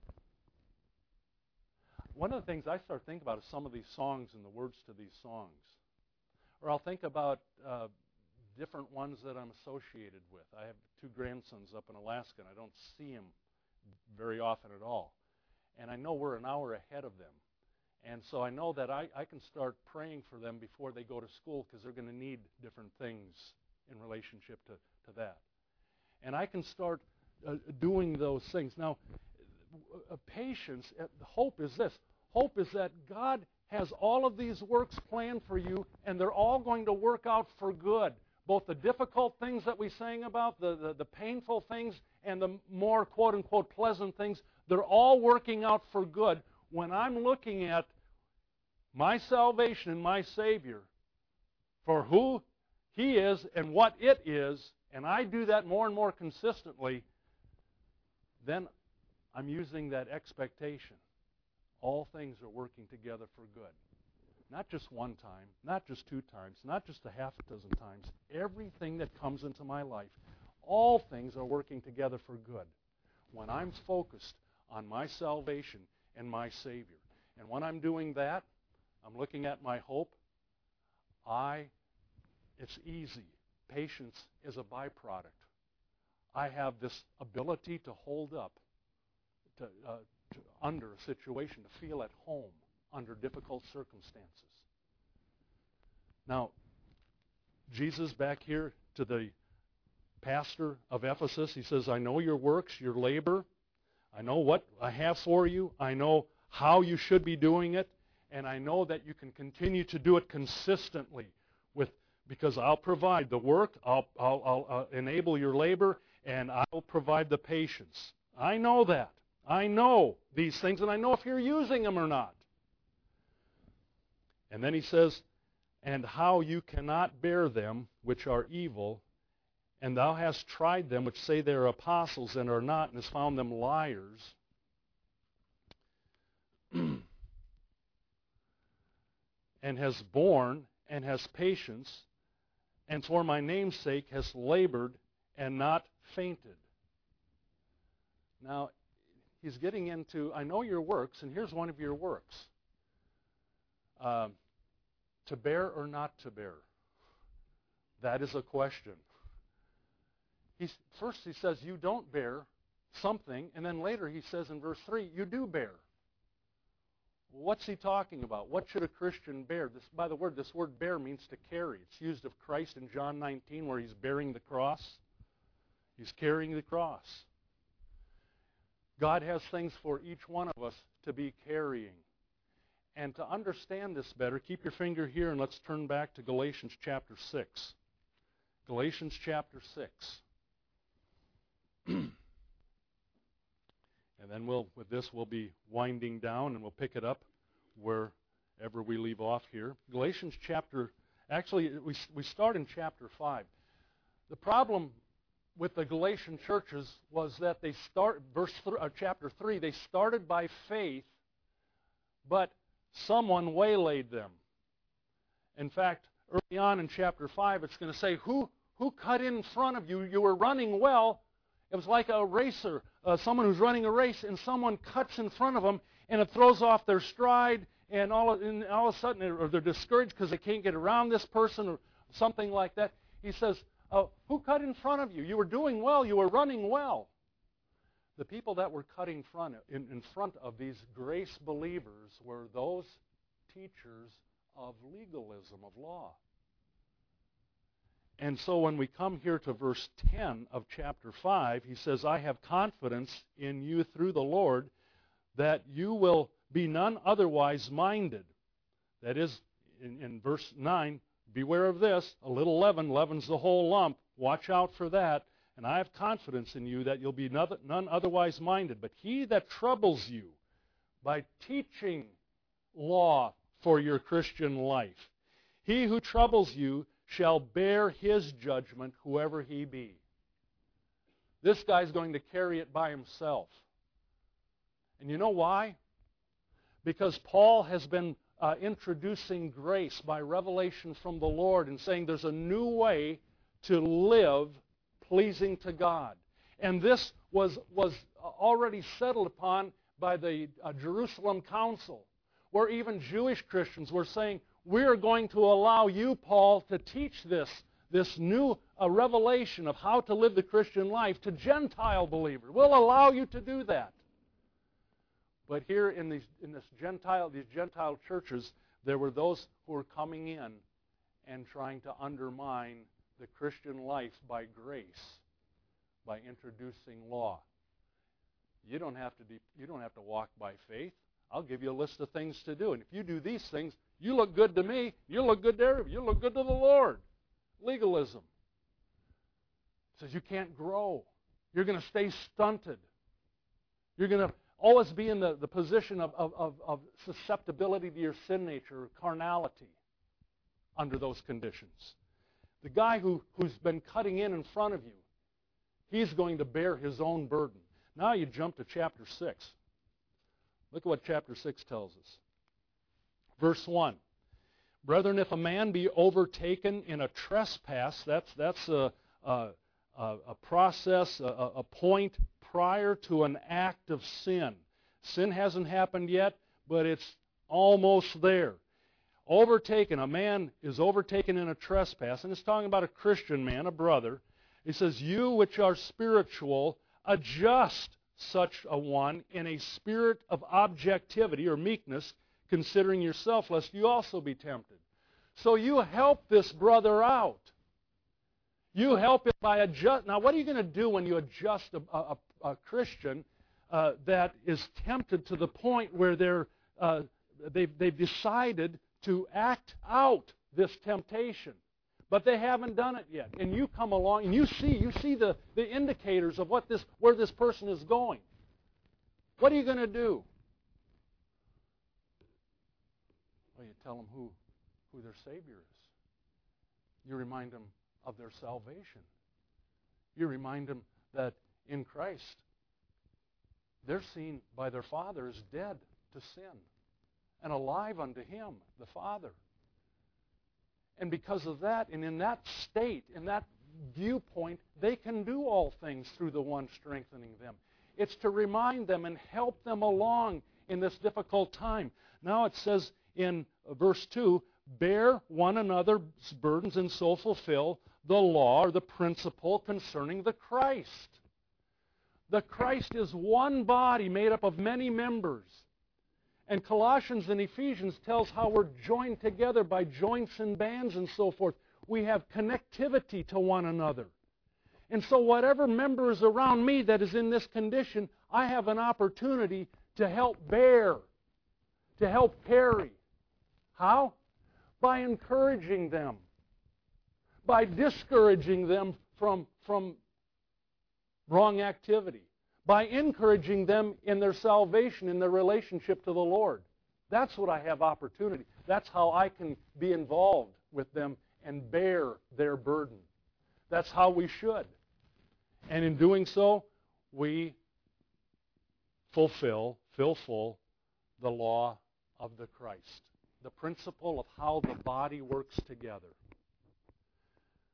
One of the things I start thinking about is some of these songs and the words to these songs. Or I'll think about uh, different ones that I'm associated with. I have two grandsons up in Alaska, and I don't see them very often at all. And I know we're an hour ahead of them. And so I know that I, I can start praying for them before they go to school because they're going to need different things in relationship to, to that. And I can start uh, doing those things. Now, uh, patience, uh, hope is this. Hope is that God has all of these works planned for you, and they're all going to work out for good. Both the difficult things that we sang about, the, the, the painful things, and the more quote-unquote pleasant things, they're all working out for good. When I'm looking at my salvation and my Savior for who He is and what it is, and I do that more and more consistently, then I'm using that expectation. All things are working together for good. Not just one time, not just two times, not just a half a dozen times. Everything that comes into my life, all things are working together for good when I'm focused on my salvation and my Savior. And when I'm doing that, I'm looking at my hope. I, it's easy. Patience is a byproduct. I have this ability to hold up to, uh, to under a situation, to feel at home under difficult circumstances. Now, Jesus back here to the pastor of Ephesus, he says, I know your works, your labor. I know what I have for you. I know how you should be doing it. And I know that you can continue to do it consistently with because I'll provide the work, I'll, I'll, I'll uh, enable your labor, and I'll provide the patience. I know that. I know these things, and I know if you're using them or not. And then he says, and how you cannot bear them which are evil, and thou hast tried them which say they are apostles and are not, and hast found them liars. And has borne and has patience, and for my name's sake has labored and not fainted. Now, he's getting into, I know your works, and here's one of your works. Uh, to bear or not to bear? That is a question. He's, first he says you don't bear something, and then later he says in verse three, you do bear. What's he talking about? What should a Christian bear? This, by the word, this word bear means to carry. It's used of Christ in John nineteen where he's bearing the cross. He's carrying the cross. God has things for each one of us to be carrying. And to understand this better, keep your finger here and let's turn back to Galatians chapter six. Galatians chapter six. And then we'll, with this, we'll be winding down, and we'll pick it up wherever we leave off here. Galatians chapter, actually, we, we start in chapter five. The problem with the Galatian churches was that they start, verse th- uh, chapter three, they started by faith, but someone waylaid them. In fact, early on in chapter five, it's going to say, who, who cut in front of you? You were running well. It was like a racer, uh, someone who's running a race, and someone cuts in front of them, and it throws off their stride, and all of, and all of a sudden, or they're discouraged because they can't get around this person or something like that. He says, uh, who cut in front of you? You were doing well. You were running well. The people that were cutting front, in, in front of these grace believers were those teachers of legalism, of law. And so when we come here to verse ten of chapter five, he says, I have confidence in you through the Lord that you will be none otherwise minded. That is, in, in verse nine, beware of this, a little leaven leavens the whole lump. Watch out for that. And I have confidence in you that you'll be none otherwise minded. But he that troubles you by teaching law for your Christian life, he who troubles you shall bear his judgment, whoever he be. This guy's going to carry it by himself. And you know why? Because Paul has been uh, introducing grace by revelation from the Lord and saying there's a new way to live pleasing to God. And this was, was already settled upon by the uh, Jerusalem Council, where even Jewish Christians were saying, we're going to allow you, Paul, to teach this, this new uh, revelation of how to live the Christian life to Gentile believers. We'll allow you to do that. But here in these in this Gentile these Gentile churches, there were those who were coming in and trying to undermine the Christian life by grace, by introducing law. You don't have to de- you don't have to walk by faith. I'll give you a list of things to do, and if you do these things, you look good to me. You look good to everybody. You look good to the Lord. Legalism. It says you can't grow. You're going to stay stunted. You're going to always be in the, the position of, of, of, of susceptibility to your sin nature or carnality under those conditions. The guy who, who's been cutting in in front of you, he's going to bear his own burden. Now you jump to chapter six. Look at what chapter six tells us. Verse one. Brethren, if a man be overtaken in a trespass, that's, that's a, a, a process, a, a point prior to an act of sin. Sin hasn't happened yet, but it's almost there. Overtaken, a man is overtaken in a trespass, and it's talking about a Christian man, a brother. He says, you which are spiritual, adjust such a one in a spirit of objectivity or meekness, considering yourself, lest you also be tempted. So you help this brother out. You help him by adjust. Now, what are you going to do when you adjust a, a, a Christian uh, that is tempted to the point where they're uh, they've, they've decided to act out this temptation, but they haven't done it yet? And you come along and you see you see the, the indicators of what this where this person is going. What are you going to do? Well, you tell them who, who their Savior is. You remind them of their salvation. You remind them that in Christ, they're seen by their Father as dead to sin and alive unto Him, the Father. And because of that, and in that state, in that viewpoint, they can do all things through the one strengthening them. It's to remind them and help them along in this difficult time. Now it says in verse two, bear one another's burdens and so fulfill the law or the principle concerning the Christ. The Christ is one body made up of many members. And Colossians and Ephesians tells how we're joined together by joints and bands and so forth. We have connectivity to one another. And so whatever member is around me that is in this condition, I have an opportunity to help bear, to help carry. How? By encouraging them, by discouraging them from, from wrong activity, by encouraging them in their salvation, in their relationship to the Lord. That's what I have opportunity. That's how I can be involved with them and bear their burden. That's how we should. And in doing so, we fulfill, fill full, the law of the Christ. The principle of how the body works together.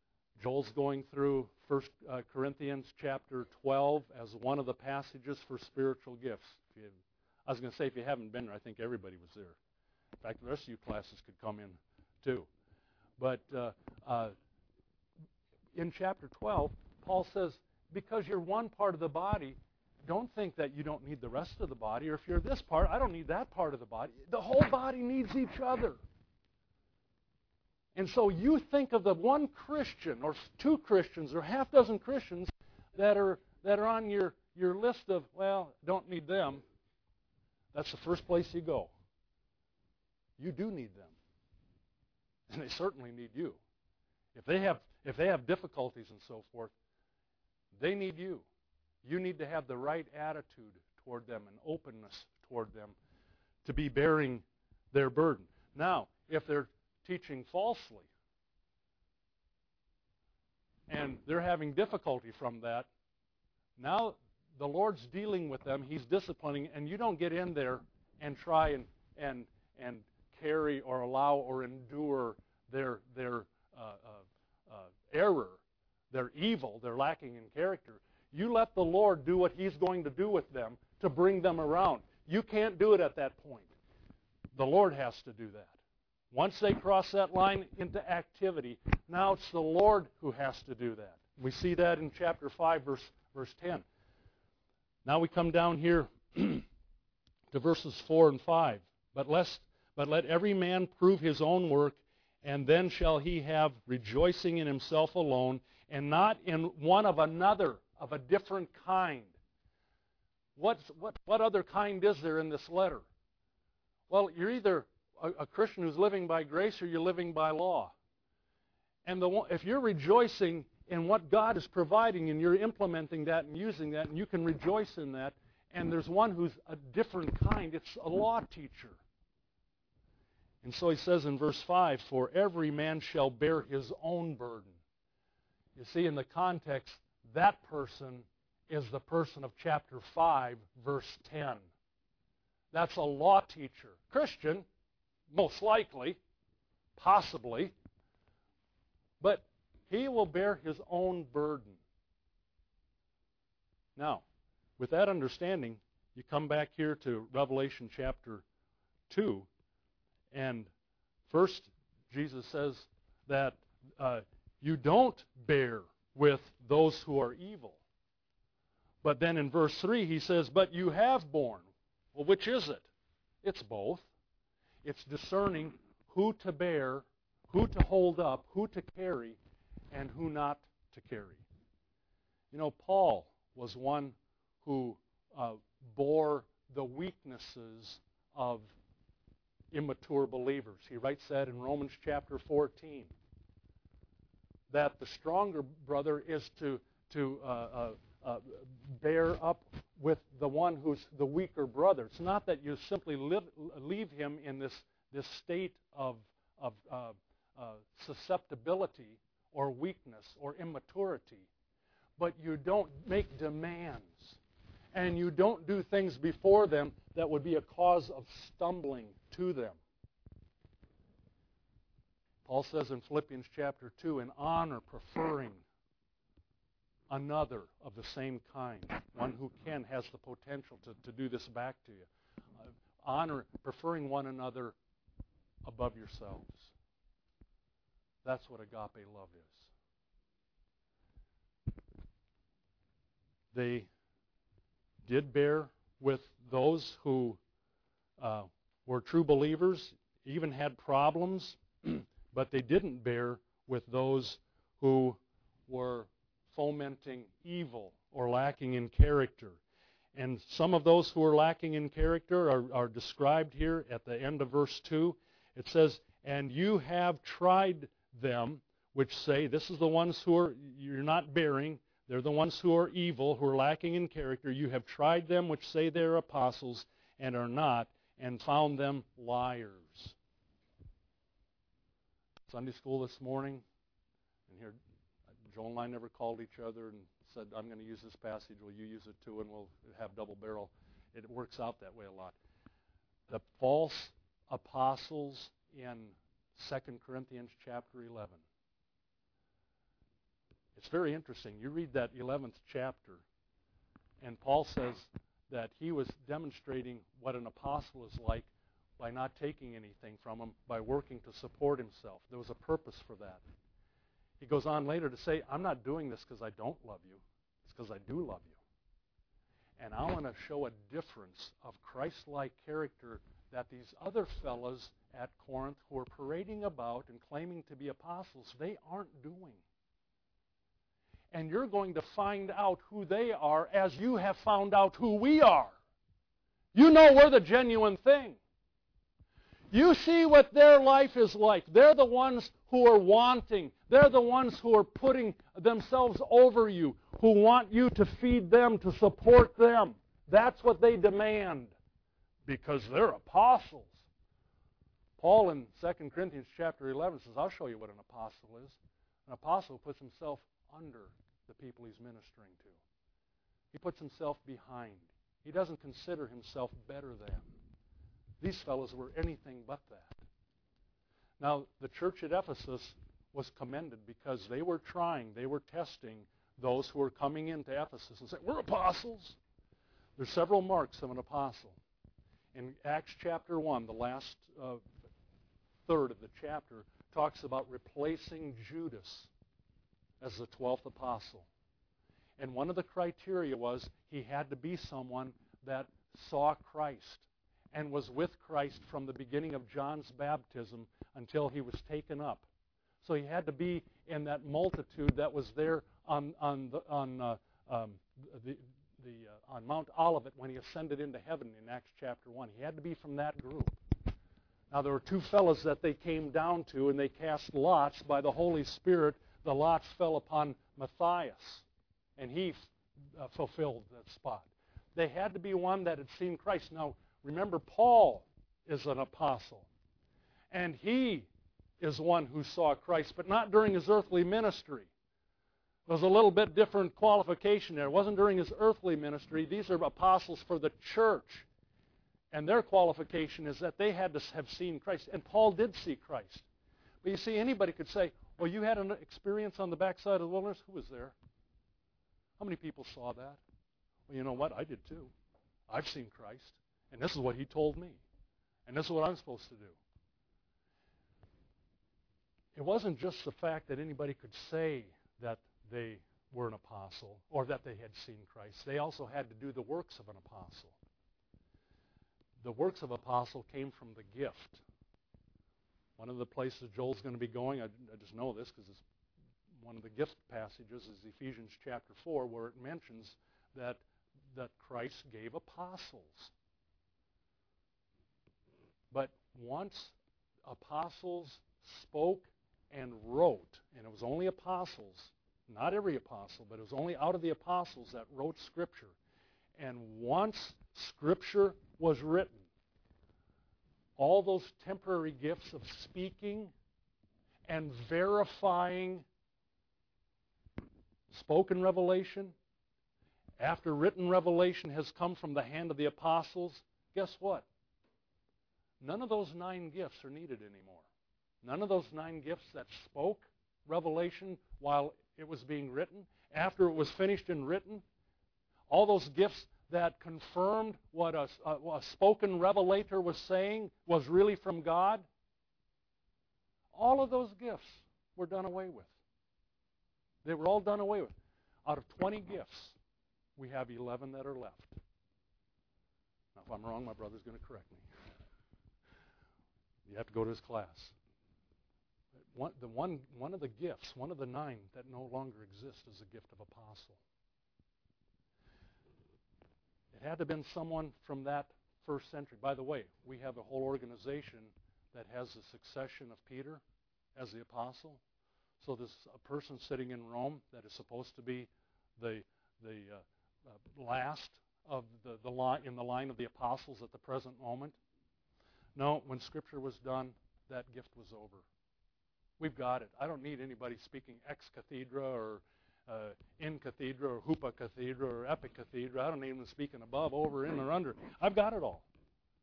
Joel's going through First Corinthians chapter twelve as one of the passages for spiritual gifts. If you, I was going to say, if you haven't been there, I think everybody was there. In fact, the rest of you classes could come in too. But uh, uh, in chapter twelve, Paul says, because you're one part of the body, don't think that you don't need the rest of the body, or if you're this part, I don't need that part of the body. The whole body needs each other. And so you think of the one Christian or two Christians or half dozen Christians that are that are on your, your list of, well, don't need them. That's the first place you go. You do need them. And they certainly need you. If they have if they have difficulties and so forth, they need you. You need to have the right attitude toward them and openness toward them to be bearing their burden. Now, if they're teaching falsely and they're having difficulty from that, now the Lord's dealing with them. He's disciplining, and you don't get in there and try and and and carry or allow or endure their their uh, uh, uh, error, their evil, their lacking in character. You let the Lord do what He's going to do with them to bring them around. You can't do it at that point. The Lord has to do that. Once they cross that line into activity, now it's the Lord who has to do that. We see that in chapter five, verse, verse ten. Now we come down here to verses four and five. But, lest, but let every man prove his own work, and then shall he have rejoicing in himself alone, and not in one of another, of a different kind. What's, what, what other kind is there in this letter? Well, you're either a, a Christian who's living by grace or you're living by law. And the one, if you're rejoicing in what God is providing and you're implementing that and using that, and you can rejoice in that, and there's one who's a different kind, it's a law teacher. And so he says in verse five, for every man shall bear his own burden. You see, in the context, that person is the person of chapter five, verse ten. That's a law teacher. Christian, most likely, possibly, but he will bear his own burden. Now, with that understanding, you come back here to Revelation chapter two, and first Jesus says that uh, you don't bear with those who are evil. But then in verse three he says, but you have borne. Well, which is it? It's both. It's discerning who to bear, who to hold up, who to carry, and who not to carry. You know, Paul was one who uh, bore the weaknesses of immature believers. He writes that in Romans chapter fourteen, that the stronger brother is to, to uh, uh, uh, bear up with the one who's the weaker brother. It's not that you simply live, leave him in this, this state of, of uh, uh, susceptibility or weakness or immaturity, but you don't make demands and you don't do things before them that would be a cause of stumbling to them. Paul says in Philippians chapter two, in honor, preferring another of the same kind, one who can, has the potential to, to do this back to you. Uh, honor, preferring one another above yourselves. That's what agape love is. They did bear with those who uh, were true believers, even had problems, but they didn't bear with those who were fomenting evil or lacking in character. And some of those who are lacking in character are, are described here at the end of verse two. It says, and you have tried them, which say, this is the ones who are, you're not bearing, they're the ones who are evil, who are lacking in character. You have tried them, which say they're apostles, and are not, and found them liars. Sunday school this morning, and here Joel and I never called each other and said, I'm going to use this passage, will you use it too, and we'll have double barrel. It works out that way a lot. The false apostles in Second Corinthians chapter eleven. It's very interesting. You read that eleventh chapter, and Paul says that he was demonstrating what an apostle is like by not taking anything from him, by working to support himself. There was a purpose for that. He goes on later to say, I'm not doing this because I don't love you. It's because I do love you. And I want to show a difference of Christ-like character that these other fellows at Corinth who are parading about and claiming to be apostles, they aren't doing. And you're going to find out who they are as you have found out who we are. You know we're the genuine thing. You see what their life is like. They're the ones who are wanting. They're the ones who are putting themselves over you, who want you to feed them, to support them. That's what they demand because they're apostles. Paul in Second Corinthians chapter eleven says, I'll show you what an apostle is. An apostle puts himself under the people he's ministering to. He puts himself behind. He doesn't consider himself better than. These fellows were anything but that. Now, the church at Ephesus was commended because they were trying, they were testing those who were coming into Ephesus and saying, we're apostles. There's several marks of an apostle. In Acts chapter one, the last uh, third of the chapter, talks about replacing Judas as the twelfth apostle. And one of the criteria was he had to be someone that saw Christ and was with Christ from the beginning of John's baptism until he was taken up. So he had to be in that multitude that was there on on the, on uh, um, the the uh, on Mount Olivet when he ascended into heaven in Acts chapter one. He had to be from that group. Now there were two fellows that they came down to, and they cast lots by the Holy Spirit. The lots fell upon Matthias, and he uh, fulfilled that spot. They had to be one that had seen Christ. Now, remember, Paul is an apostle, and he is one who saw Christ, but not during his earthly ministry. There was a little bit different qualification there. It wasn't during his earthly ministry. These are apostles for the church, and their qualification is that they had to have seen Christ, and Paul did see Christ. But you see, anybody could say, well, you had an experience on the backside of the wilderness? Who was there? How many people saw that? Well, you know what? I did too. I've seen Christ. And this is what he told me. And this is what I'm supposed to do. It wasn't just the fact that anybody could say that they were an apostle or that they had seen Christ. They also had to do the works of an apostle. The works of apostle came from the gift. One of the places Joel's going to be going, I, I just know this because it's one of the gift passages, is Ephesians chapter four, where it mentions that, that Christ gave apostles. But once apostles spoke and wrote, and it was only apostles, not every apostle, but it was only out of the apostles that wrote Scripture. And once Scripture was written, all those temporary gifts of speaking and verifying spoken revelation, after written revelation has come from the hand of the apostles, guess what? None of those nine gifts are needed anymore. None of those nine gifts that spoke revelation while it was being written, after it was finished and written, all those gifts that confirmed what a, a, a spoken revelator was saying was really from God, all of those gifts were done away with. They were all done away with. Out of twenty gifts, we have eleven that are left. Now, if I'm wrong, my brother's going to correct me. You have to go to his class. One, the one, one of the gifts, one of the nine that no longer exist is the gift of apostle. It had to have been someone from that first century. By the way, we have a whole organization that has the succession of Peter as the apostle. So there's a person sitting in Rome that is supposed to be the the uh, uh, last of the, the line in the line of the apostles at the present moment. No, when Scripture was done, that gift was over. We've got it. I don't need anybody speaking ex cathedra or uh, in cathedra or hupa cathedra or epic cathedra. I don't need them speaking above, over, in, or under. I've got it all.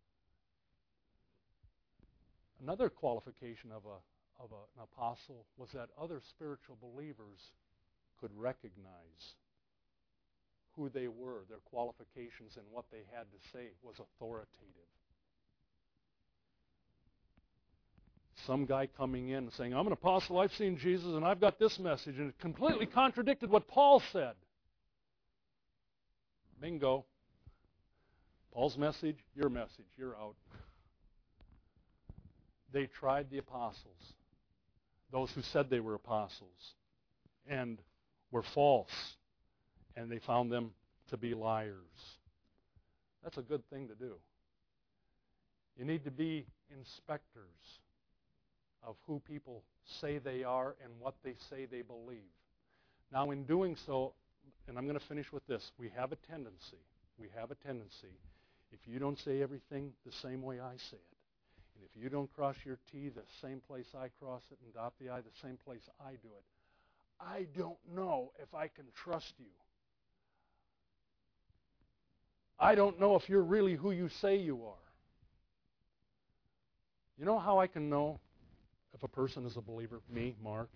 Another qualification of a of a, an apostle was that other spiritual believers could recognize who they were, their qualifications, and what they had to say was authoritative. Some guy coming in and saying, I'm an apostle, I've seen Jesus, and I've got this message, and it completely contradicted what Paul said. Bingo. Paul's message, your message, you're out. They tried the apostles, those who said they were apostles, and were false, and they found them to be liars. That's a good thing to do. You need to be inspectors of who people say they are and what they say they believe. Now, in doing so, and I'm going to finish with this, we have a tendency, we have a tendency, if you don't say everything the same way I say it, and if you don't cross your T the same place I cross it and dot the I the same place I do it, I don't know if I can trust you. I don't know if you're really who you say you are. You know how I can know if a person is a believer? Me, Mark.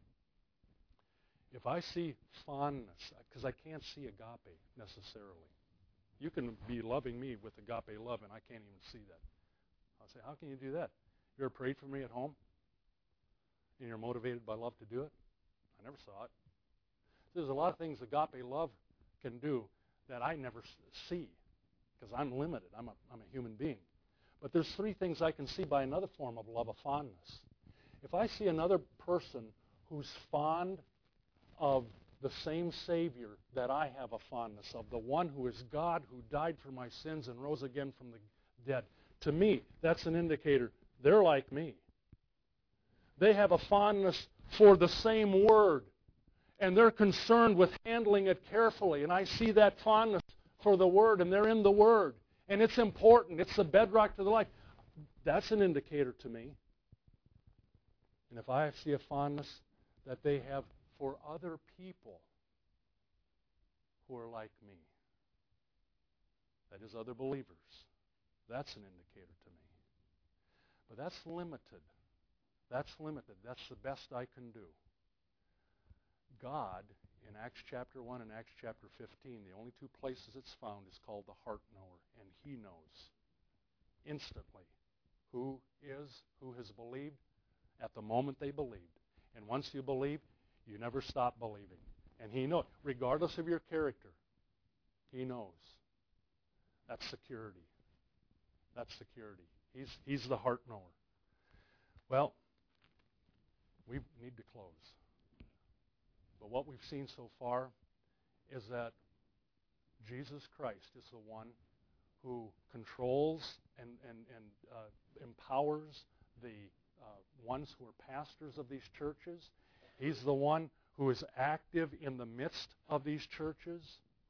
If I see fondness, because I can't see agape necessarily. You can be loving me with agape love, and I can't even see that. I'll say, how can you do that? You ever prayed for me at home? And you're motivated by love to do it? I never saw it. There's a lot of things agape love can do that I never see, because I'm limited. I'm a, I'm a human being. But there's three things I can see by another form of love, of fondness. If I see another person who's fond of the same Savior that I have a fondness of, the one who is God, who died for my sins and rose again from the dead, to me, that's an indicator they're like me. They have a fondness for the same Word, and they're concerned with handling it carefully. And I see that fondness for the Word, and they're in the Word. And it's important. It's the bedrock to their life. That's an indicator to me. And if I see a fondness that they have for other people who are like me, that is, other believers, that's an indicator to me. But that's limited. That's limited. That's the best I can do. God, in Acts chapter one and Acts chapter fifteen, the only two places it's found is called the heart knower, and He knows instantly who is, who has believed at the moment they believed. And once you believe, you never stop believing. And He knows, regardless of your character, He knows. That's security. That's security. He's, he's the heart knower. Well, we need to close. But what we've seen so far is that Jesus Christ is the one who controls and, and, and uh, empowers the uh, ones who are pastors of these churches. He's the one who is active in the midst of these churches.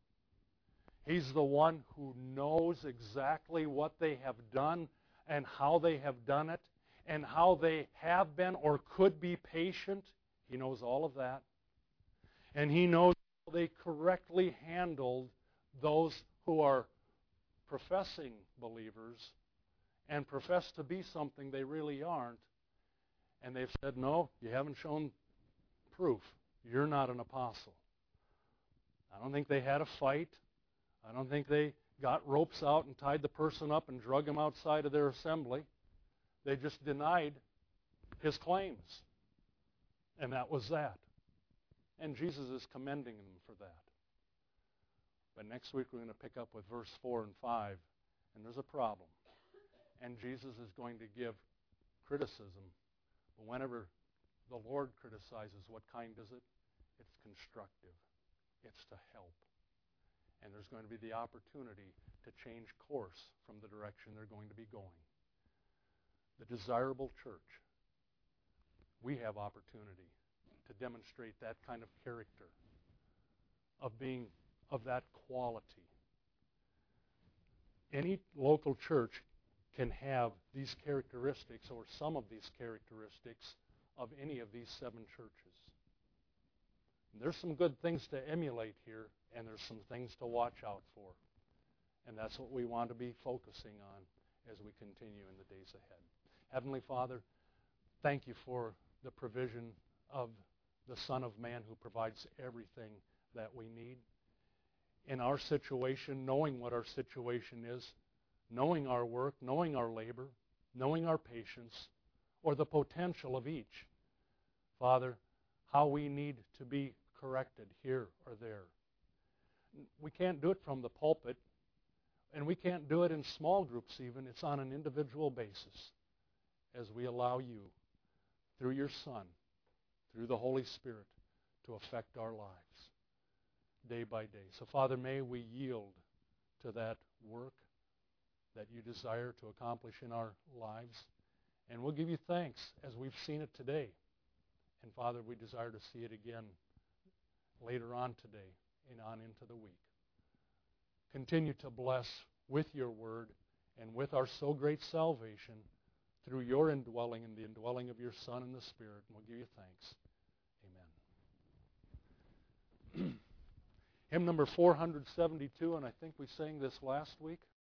He's the one who knows exactly what they have done and how they have done it and how they have been or could be patient. He knows all of that. And He knows how they correctly handled those who are professing believers and profess to be something they really aren't. And they've said, no, you haven't shown proof. You're not an apostle. I don't think they had a fight. I don't think they got ropes out and tied the person up and drug him outside of their assembly. They just denied his claims. And that was that. And Jesus is commending them for that. But next week we're going to pick up with verse four and five, and there's a problem. And Jesus is going to give criticism. But whenever the Lord criticizes, what kind is it? It's constructive. It's to help. And there's going to be the opportunity to change course from the direction they're going to be going. The desirable church. We have opportunity to demonstrate that kind of character, of being of that quality. Any local church can have these characteristics or some of these characteristics of any of these seven churches. And there's some good things to emulate here, and there's some things to watch out for. And that's what we want to be focusing on as we continue in the days ahead. Heavenly Father, thank You for the provision of the Son of Man who provides everything that we need. In our situation, knowing what our situation is, knowing our work, knowing our labor, knowing our patience, or the potential of each. Father, how we need to be corrected here or there. We can't do it from the pulpit, and we can't do it in small groups even. It's on an individual basis as we allow you, through your Son, through the Holy Spirit, to affect our lives day by day. So, Father, may we yield to that work that you desire to accomplish in our lives. And we'll give you thanks as we've seen it today. And, Father, we desire to see it again later on today and on into the week. Continue to bless with your word and with our so great salvation through your indwelling and the indwelling of your Son and the Spirit. And we'll give you thanks. Amen. Hymn number four seventy-two, and I think we sang this last week.